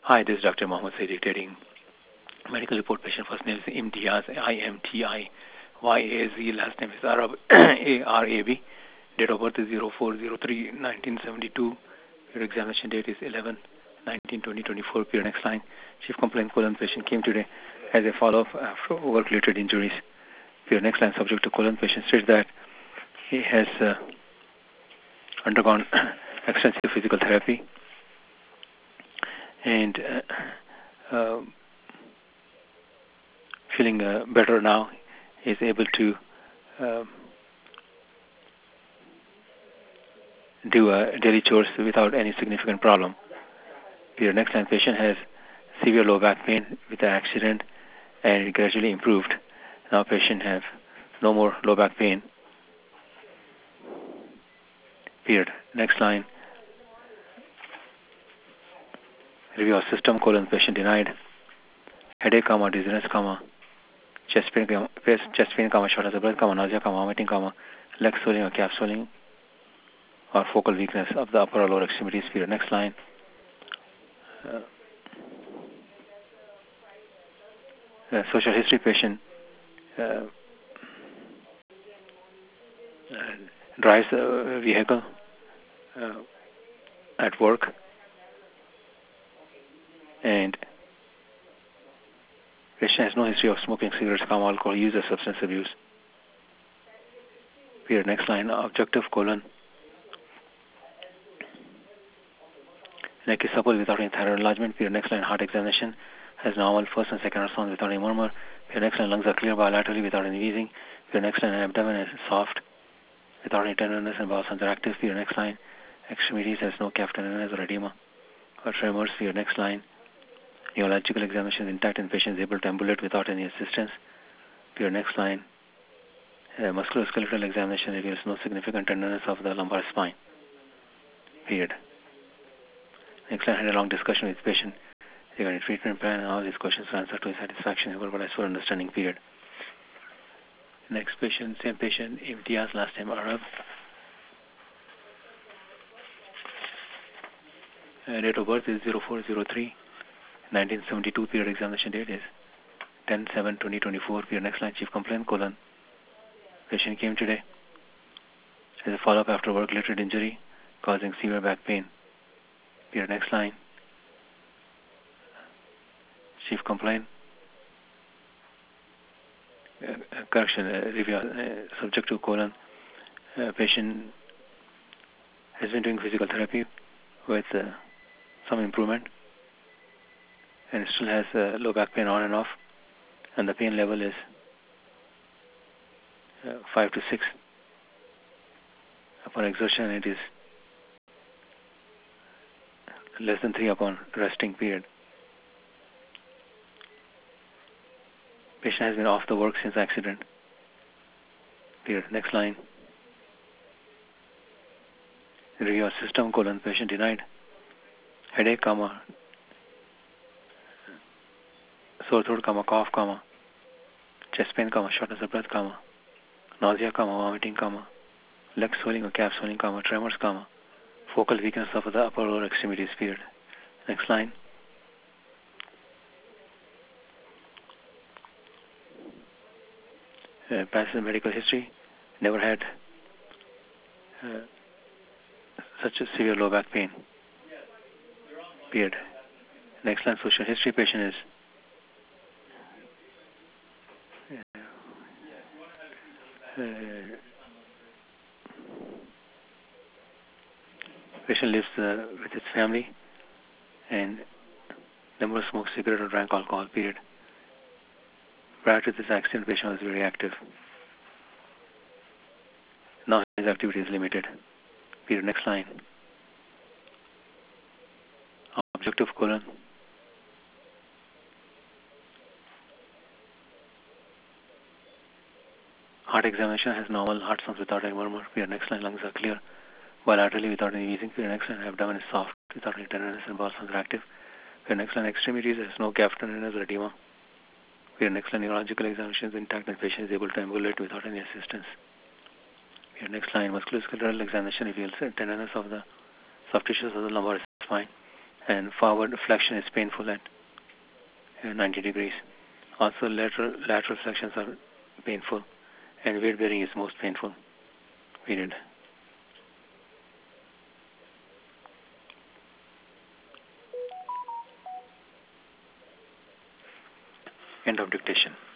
Hi, this is Dr. Mohammed Said dictating medical report. Patient first name is Imtiaz, Imtiyaz, last name is Arab, Arab. Date of birth is 0403-1972. Your examination date is 11-19-2024. Period. Next line. Chief complaint colon patient came today as a follow-up after work-related injuries. Period. Next line. Subject to colon patient states that he has undergone extensive physical therapy and feeling better now. He is able to do daily chores without any significant problem. Period. Next line. Patient has severe low back pain with the accident and it gradually improved. Now patient have no more low back pain. Period. Next line. Review of system colon patient denied. Headache, dizziness, chest pain, shortness of breath, nausea, vomiting, leg swelling or calf swelling or focal weakness of the upper or lower extremities. Period. Next line. Social history patient drives a vehicle at work and patient has no history of smoking cigarettes, alcohol use or substance abuse. Period. Next line. Objective colon. Neck is supple without any thyroid enlargement. Period. Next line. Heart examination has normal first and second response without any murmur. Period. Next line. Lungs are clear bilaterally without any wheezing. Period. Next line. Abdomen is soft without any tenderness and bowel sounds are active. Period. Next line. Extremities has no calf tenderness or edema or tremors. Period. Next line. Neurological examination is intact and patient is able to ambulate without any assistance. Period. Next line. Musculoskeletal examination reveals no significant tenderness of the lumbar spine. Period. Next line. Had a long discussion with patient regarding treatment plan and all his questions were answered to his satisfaction. He was for understanding. Period. Next patient, same patient, Imtiaz, last name Arab. Date of birth is 0403-1972. Period. Examination date is 10/7/2024. Period. Next line. Chief complaint colon. Patient came today as a follow-up after work-related injury causing severe back pain. Period. Next line. Chief complaint. Correction. Review. Subject to colon. Patient has been doing physical therapy with some improvement and still has low back pain on and off, and the pain level is 5 to 6. Upon exertion, it is less than 3 upon resting. Period. Patient has been off the work since accident. Period. Next line. Review of system colon. Patient denied. Headache, sore throat, cough, chest pain, shortness of breath, nausea, vomiting, leg swelling or calf swelling, tremors, focal weakness of the upper or lower extremities. Period. Next line. Past medical history. Never had such a severe low back pain. Period. Next line. Social history. Patient is patient lives with his family and never smoked cigarette or drank alcohol. Period. Prior to this accident, patient was very active. Now his activity is limited. Period. Next line. Objective colon. Heart examination has normal heart sounds without any murmur. Period. Next line. Lungs are clear bilaterally without any wheezing. Period. Next line. Abdomen is soft without any tenderness and bowel sounds are active. Period. Next line. Extremities has no calf tenderness or edema. Period. Next line. Neurological examination is intact and patient is able to ambulate without any assistance. Period. Next line. Musculoskeletal examination reveals tenderness of the soft tissues of the lumbar spine and forward flexion is painful at 90 degrees. Also, lateral flexions are painful, and weight bearing is most painful. Period. End of dictation.